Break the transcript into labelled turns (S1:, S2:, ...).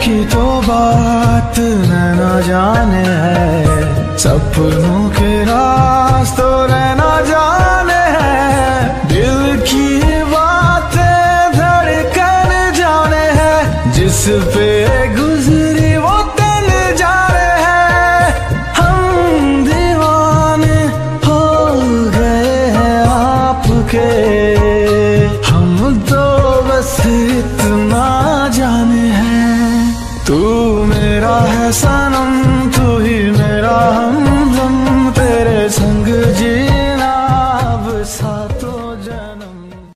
S1: की तो बात न जाने है, सपनों के रास्तों रहना जाने है। दिल की बातें धड़कन जाने है, जिस पे गुजरी वो तन जाने है। हम दीवाने हो गए हैं आपके, हम तो बस इतना जाने हैं। तू मेरा है सनम, तू ही मेरा हमदम, तेरे संग जी